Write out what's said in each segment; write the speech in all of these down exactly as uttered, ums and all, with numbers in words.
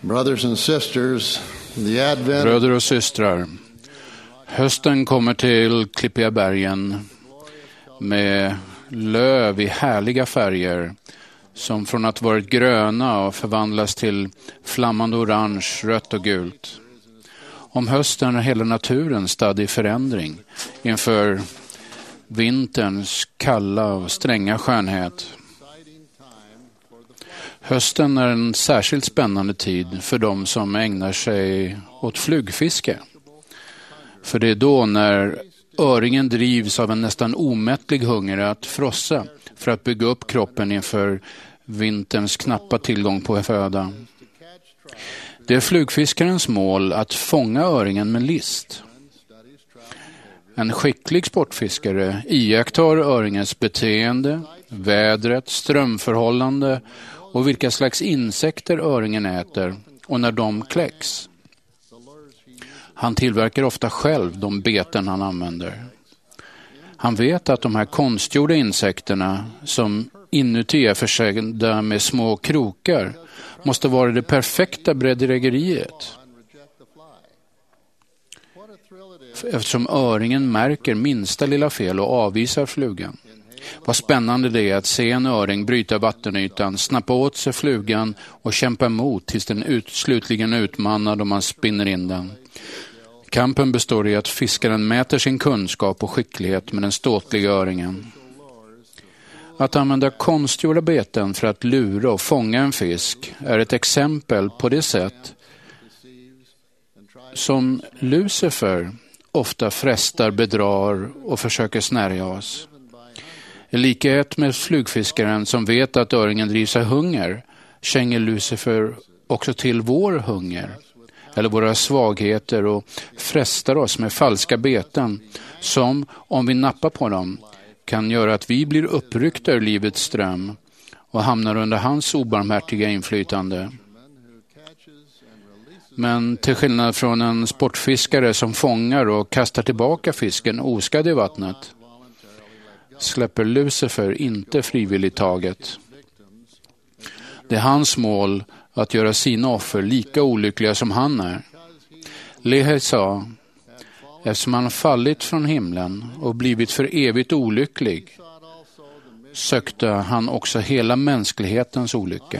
Brothers and sisters, the advent... Bröder och systrar, hösten kommer till Klippiga bergen med löv i härliga färger som från att varit gröna och förvandlas till flammande orange, rött och gult. Om hösten är hela naturen stadd i förändring inför vinterns kalla och stränga skönhet. Hösten är en särskilt spännande tid för de som ägnar sig åt flugfiske. För det är då när öringen drivs av en nästan omättlig hunger att frossa för att bygga upp kroppen inför vinterns knappa tillgång på föda. Det är flugfiskarens mål att fånga öringen med list. En skicklig sportfiskare iakttar öringens beteende, vädret, strömförhållande och vilka slags insekter öringen äter och när de kläcks. Han tillverkar ofta själv de beten han använder. Han vet att de här konstgjorda insekterna som inuti är försedda med små krokar måste vara det perfekta bedrägeriet. Eftersom öringen märker minsta lilla fel och avvisar flugan. Vad spännande det är att se en öring bryta vattenytan, snappa åt sig flugan och kämpa emot tills den ut, slutligen utmannad och man spinner in den. Kampen består i att fiskaren mäter sin kunskap och skicklighet med den ståtliga öringen. Att använda konstgjorda beten för att lura och fånga en fisk är ett exempel på det sätt som Lucifer ofta frestar, bedrar och försöker snärja oss. I likhet med flugfiskaren som vet att öringen drivs av hunger känner Lucifer också till vår hunger eller våra svagheter och frestar oss med falska beten som, om vi nappar på dem, kan göra att vi blir uppryckta ur livets ström och hamnar under hans obarmhärtiga inflytande. Men till skillnad från en sportfiskare som fångar och kastar tillbaka fisken oskadd i vattnet släpper Lucifer inte frivilligt taget. Det är hans mål att göra sina offer lika olyckliga som han är. Lehi sa, eftersom han fallit från himlen och blivit för evigt olycklig, sökte han också hela mänsklighetens olycka.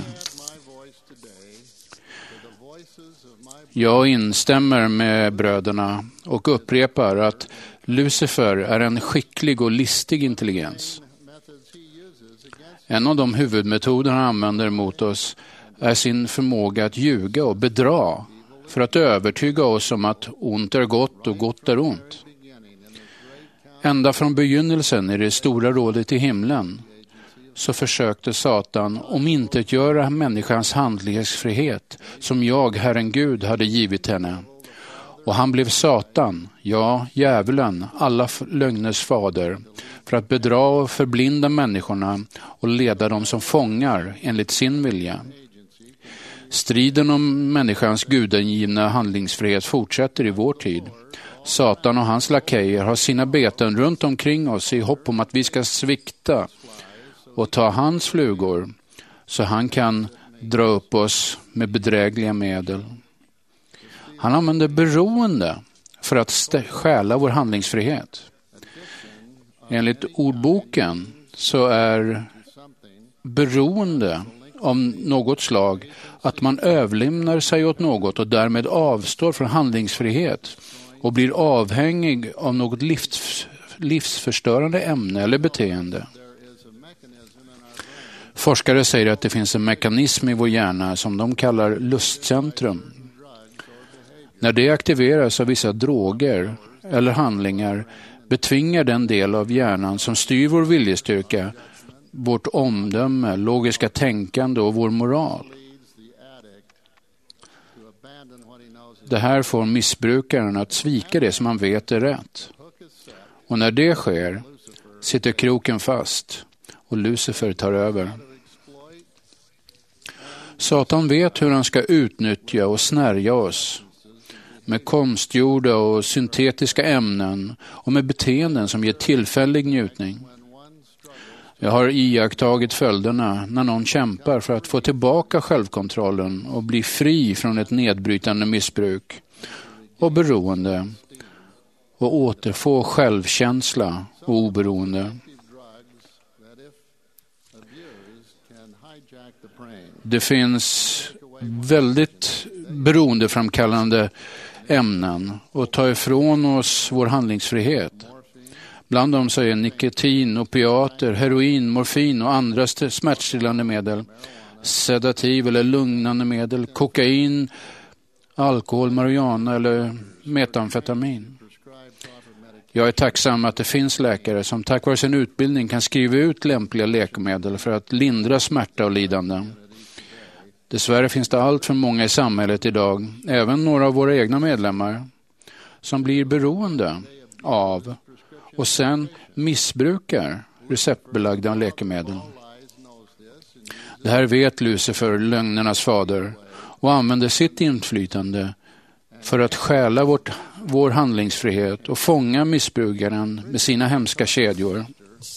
Jag instämmer med bröderna och upprepar att Lucifer är en skicklig och listig intelligens. En av de huvudmetoder han använder mot oss är sin förmåga att ljuga och bedra för att övertyga oss om att ont är gott och gott är ont. Ända från begynnelsen i det stora rådet i himlen så försökte Satan omintetgöra människans handlingsfrihet som jag, Herren Gud, hade givit henne. Och han blev Satan, ja, djävulen, alla lögners fader, för att bedra och förblinda människorna och leda dem som fångar enligt sin vilja. Striden om människans gudangivna handlingsfrihet fortsätter i vår tid. Satan och hans lakejer har sina beten runt omkring oss i hopp om att vi ska svikta och ta hans flugor så han kan dra upp oss med bedrägliga medel. Han använder beroende för att st- stjäla vår handlingsfrihet. Enligt ordboken så är beroende av något slag att man överlämnar sig åt något och därmed avstår från handlingsfrihet och blir avhängig av något livs- livsförstörande ämne eller beteende. Forskare säger att det finns en mekanism i vår hjärna som de kallar lustcentrum. När det aktiveras av vissa droger eller handlingar betvingar den del av hjärnan som styr vår viljestyrka, vårt omdöme, logiska tänkande och vår moral. Det här får missbrukaren att svika det som han vet är rätt. Och när det sker sitter kroken fast och Lucifer tar över. Satan vet hur han ska utnyttja och snärja oss med konstgjorda och syntetiska ämnen och med beteenden som ger tillfällig njutning. Jag har iakttagit följderna när någon kämpar för att få tillbaka självkontrollen och bli fri från ett nedbrytande missbruk och beroende och återfå självkänsla och oberoende. Det finns väldigt beroendeframkallande ämnen och ta ifrån oss vår handlingsfrihet. Bland dem så är nikotin, opiater, heroin, morfin och andra smärtstillande medel, sedativ eller lugnande medel, kokain, alkohol, marijuana eller metamfetamin. Jag är tacksam att det finns läkare som tack vare sin utbildning kan skriva ut lämpliga läkemedel för att lindra smärta och lidande. Dessvärre finns det allt för många i samhället idag, även några av våra egna medlemmar, som blir beroende av och sen missbrukar receptbelagda läkemedel. Det här vet Lucifer, lögnernas fader, och använder sitt inflytande för att stjäla vårt, vår handlingsfrihet och fånga missbrukaren med sina hemska kedjor.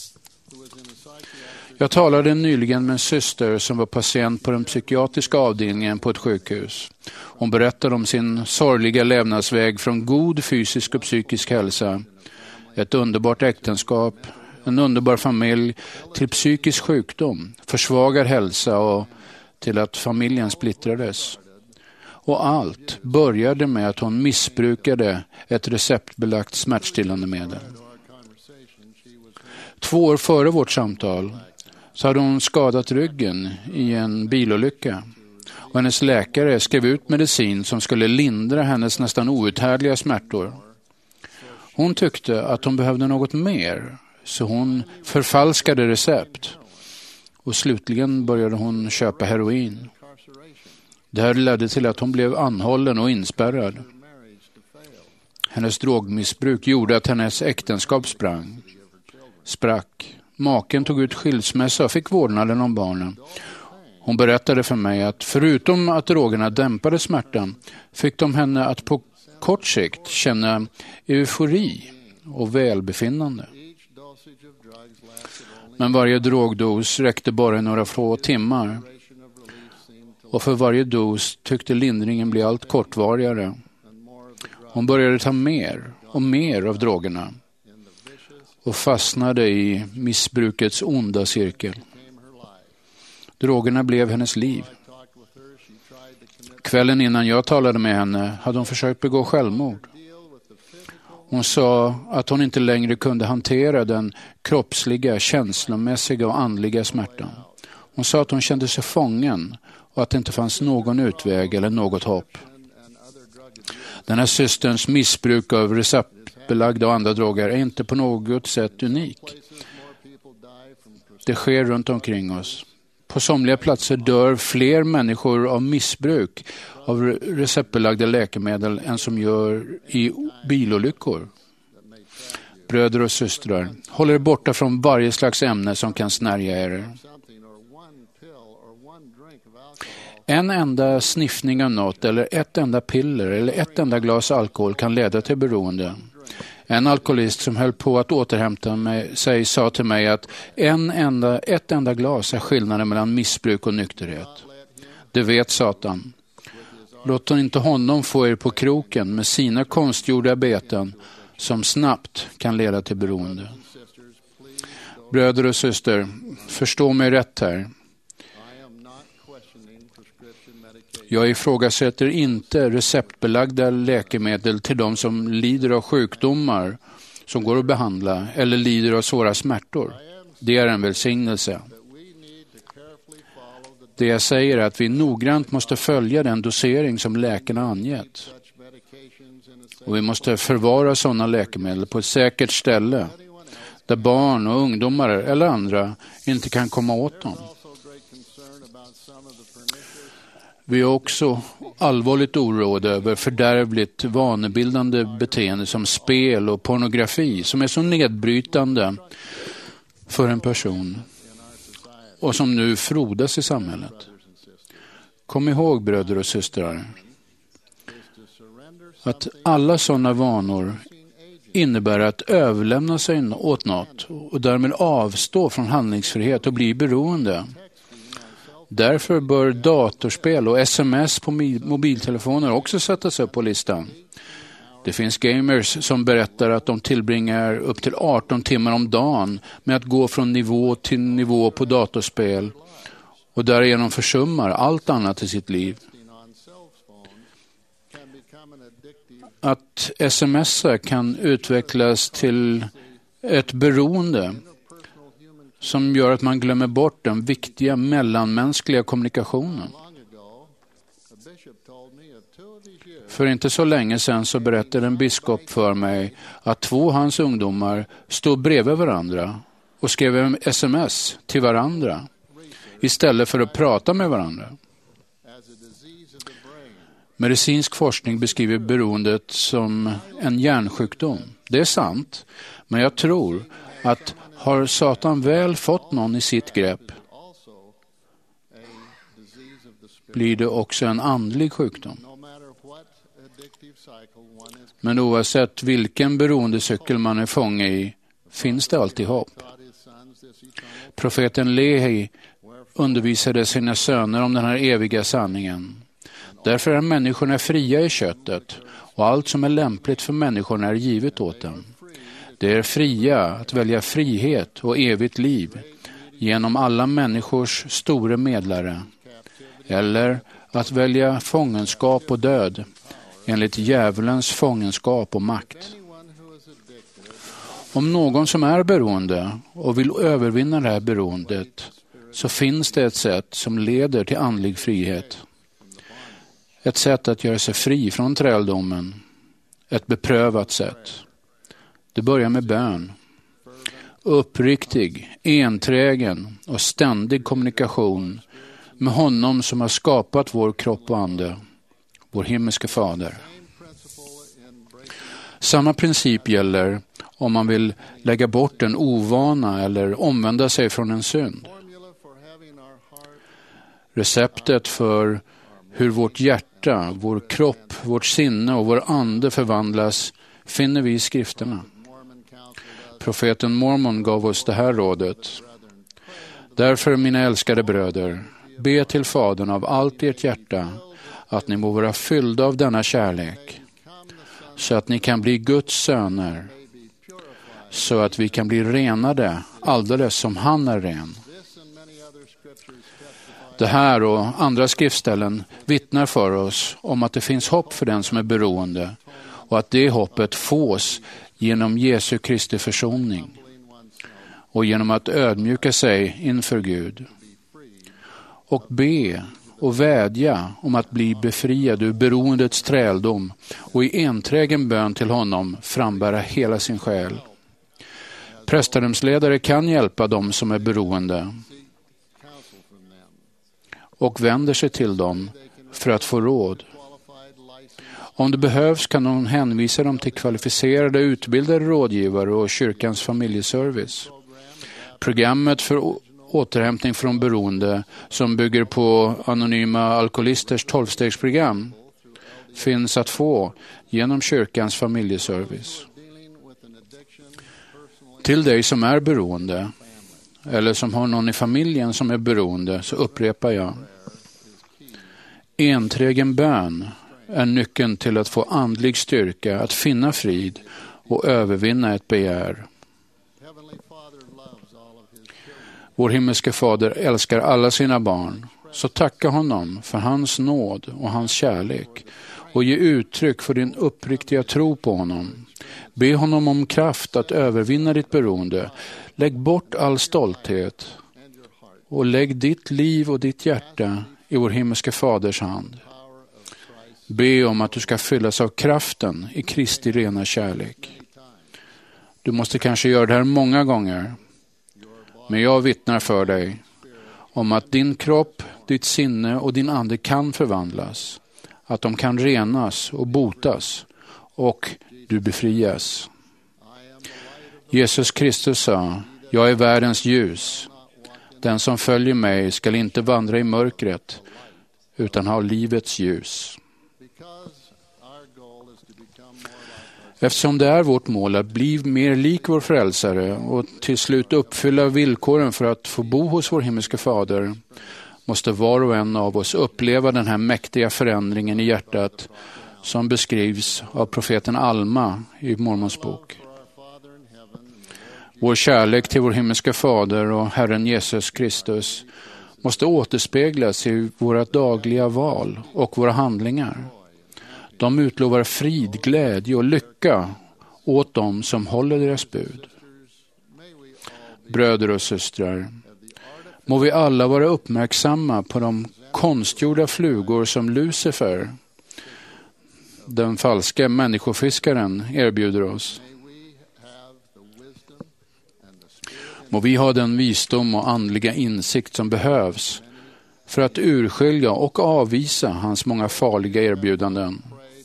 Jag talade nyligen med en syster som var patient på den psykiatriska avdelningen på ett sjukhus. Hon berättade om sin sorgliga levnadsväg från god fysisk och psykisk hälsa, ett underbart äktenskap, en underbar familj, till psykisk sjukdom, försvagad hälsa och till att familjen splittrades. Och allt började med att hon missbrukade ett receptbelagt smärtstillande medel. Två år före vårt samtal så hade hon skadat ryggen i en bilolycka. Och hennes läkare skrev ut medicin som skulle lindra hennes nästan outhärdliga smärtor. Hon tyckte att hon behövde något mer, så hon förfalskade recept. Och slutligen började hon köpa heroin. Det här ledde till att hon blev anhållen och inspärrad. Hennes drogmissbruk gjorde att hennes äktenskap sprang. Sprack. Maken tog ut skilsmässa och fick vårdnaden om barnen. Hon berättade för mig att förutom att drogerna dämpade smärtan fick de henne att på kort sikt känna eufori och välbefinnande. Men varje drogdos räckte bara några få timmar. Och för varje dos tyckte lindringen bli allt kortvarigare. Hon började ta mer och mer av drogerna och fastnade i missbrukets onda cirkel. Drogerna blev hennes liv. Kvällen innan jag talade med henne hade hon försökt begå självmord. Hon sa att hon inte längre kunde hantera den kroppsliga, känslomässiga och andliga smärtan. Hon sa att hon kände sig fången och att det inte fanns någon utväg eller något hopp. Den här systerns missbruk av receptbelagda och andra droger är inte på något sätt unik. Det sker runt omkring oss. På somliga platser dör fler människor av missbruk av receptbelagda läkemedel än som gör i bilolyckor. Bröder och systrar, håll er borta från varje slags ämne som kan snärja er. En enda sniffning av något eller ett enda piller eller ett enda glas alkohol kan leda till beroende. En alkoholist som höll på att återhämta mig, sig sa till mig att en enda, ett enda glas är skillnaden mellan missbruk och nykterhet. Det vet Satan. Låt inte honom få er på kroken med sina konstgjorda beten som snabbt kan leda till beroende. Bröder och syster, förstå mig rätt här. Jag ifrågasätter inte receptbelagda läkemedel till de som lider av sjukdomar som går att behandla eller lider av svåra smärtor. Det är en välsignelse. Det jag säger är att vi noggrant måste följa den dosering som läkarna angett. Och vi måste förvara sådana läkemedel på ett säkert ställe där barn och ungdomar eller andra inte kan komma åt dem. Vi är också allvarligt oroade över fördärvligt vanebildande beteende som spel och pornografi som är så nedbrytande för en person och som nu frodas i samhället. Kom ihåg, bröder och systrar, att alla sådana vanor innebär att överlämna sig åt något och därmed avstå från handlingsfrihet och bli beroende. Därför bör datorspel och sms på mobiltelefoner också sättas upp på listan. Det finns gamers som berättar att de tillbringar upp till arton timmar om dagen med att gå från nivå till nivå på datorspel och därigenom försummar allt annat i sitt liv. Att smsa kan utvecklas till ett beroende som gör att man glömmer bort den viktiga mellanmänskliga kommunikationen. För inte så länge sedan så berättade en biskop för mig att två av hans ungdomar stod bredvid varandra och skrev sms till varandra istället för att prata med varandra. Medicinsk forskning beskriver beroendet som en hjärnsjukdom. Det är sant, men jag tror att har Satan väl fått någon i sitt grepp blir det också en andlig sjukdom. Men oavsett vilken beroendecykel man är fånge i finns det alltid hopp. Profeten Lehi undervisade sina söner om den här eviga sanningen. Därför är människorna fria i köttet och allt som är lämpligt för människorna är givet åt dem. De är fria att välja frihet och evigt liv genom alla människors store medlare eller att välja fångenskap och död enligt djävulens fångenskap och makt. Om någon som är beroende och vill övervinna det här beroendet så finns det ett sätt som leder till andlig frihet. Ett sätt att göra sig fri från träldomen. Ett beprövat sätt. Det börjar med bön. Uppriktig, enträgen och ständig kommunikation med honom som har skapat vår kropp och ande, vår himmelske fader. Samma princip gäller om man vill lägga bort en ovana eller omvända sig från en synd. Receptet för hur vårt hjärta, vår kropp, vårt sinne och vår ande förvandlas finner vi i skrifterna. Profeten Mormon gav oss det här rådet. Därför, mina älskade bröder, be till Fadern av allt ert hjärta att ni må vara fyllda av denna kärlek, så att ni kan bli Guds söner, så att vi kan bli renade alldeles som han är ren. Det här och andra skriftställen vittnar för oss om att det finns hopp för den som är beroende och att det hoppet fås genom Jesu Kristi försoning och genom att ödmjuka sig inför Gud och be och vädja om att bli befriad ur beroendets träldom och i enträgen bön till honom frambära hela sin själ. Prästadömsledare kan hjälpa dem som är beroende och vänder sig till dem för att få råd. Om det behövs kan de hänvisa dem till kvalificerade utbildade rådgivare och kyrkans familjeservice. Programmet för återhämtning från beroende som bygger på anonyma alkoholisters tolvstegsprogram finns att få genom kyrkans familjeservice. Till dig som är beroende eller som har någon i familjen som är beroende så upprepar jag. Enträgen bön är nyckeln till att få andlig styrka, att finna frid och övervinna ett begär. Vår himmelske fader älskar alla sina barn, så tacka honom för hans nåd och hans kärlek och ge uttryck för din uppriktiga tro på honom. Be honom om kraft att övervinna ditt beroende. Lägg bort all stolthet och lägg ditt liv och ditt hjärta i vår himmelske faders hand. Be om att du ska fyllas av kraften i Kristi rena kärlek. Du måste kanske göra det här många gånger, men jag vittnar för dig om att din kropp, ditt sinne och din ande kan förvandlas, att de kan renas och botas och du befrias. Jesus Kristus sa, jag är världens ljus. Den som följer mig skall inte vandra i mörkret utan ha livets ljus. Eftersom det är vårt mål att bli mer lik vår frälsare och till slut uppfylla villkoren för att få bo hos vår himmelske fader, måste var och en av oss uppleva den här mäktiga förändringen i hjärtat som beskrivs av profeten Alma i Mormons bok. Vår kärlek till vår himmelska fader och Herren Jesus Kristus måste återspeglas i våra dagliga val och våra handlingar. De utlovar frid, glädje och lycka åt dem som håller deras bud. Bröder och systrar, må vi alla vara uppmärksamma på de konstgjorda flugor som Lucifer, den falska människofiskaren, erbjuder oss. Må vi ha den visdom och andliga insikt som behövs för att urskilja och avvisa hans många farliga erbjudanden.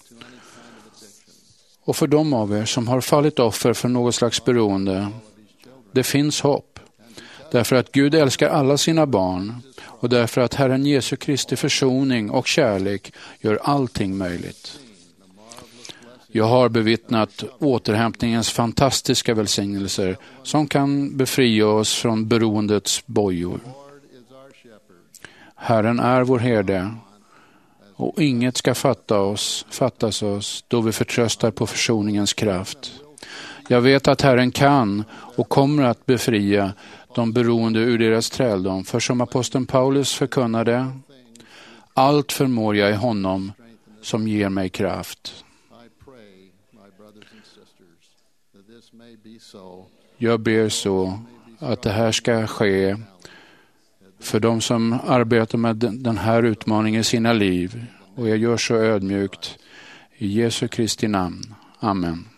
Och för de av er som har fallit offer för något slags beroende, det finns hopp. Därför att Gud älskar alla sina barn och därför att Herren Jesu Kristi försoning och kärlek gör allting möjligt. Jag har bevittnat återhämtningens fantastiska välsignelser som kan befria oss från beroendets bojor. Herren är vår herde och inget ska fatta oss, fattas oss då vi förtröstar på försoningens kraft. Jag vet att Herren kan och kommer att befria de beroende ur deras träldom, för som aposteln Paulus förkunnade, allt förmår jag i honom som ger mig kraft. Jag ber så att det här ska ske för de som arbetar med den här utmaningen i sina liv, och jag gör så ödmjukt i Jesu Kristi namn. Amen.